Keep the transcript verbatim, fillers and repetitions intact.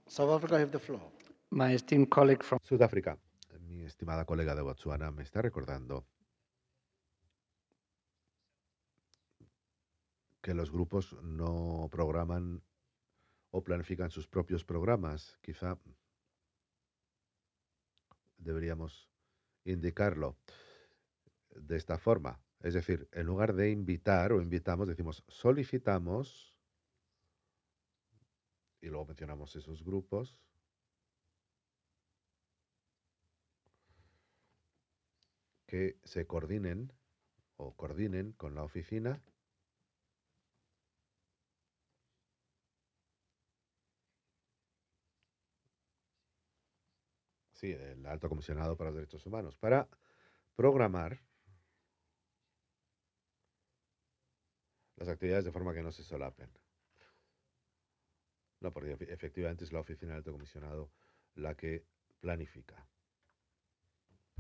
South Africa have the floor. My esteemed colleague from Sudáfrica, mi estimada colega de Botsuana, me está recordando que los grupos no programan o planifican sus propios programas. Quizá deberíamos indicarlo de esta forma. Es decir, en lugar de invitar o invitamos, decimos solicitamos y luego mencionamos esos grupos que se coordinen o coordinen con la oficina. Sí, el Alto Comisionado para los Derechos Humanos, para programar las actividades de forma que no se solapen. No, porque efectivamente es la oficina del Alto Comisionado la que planifica.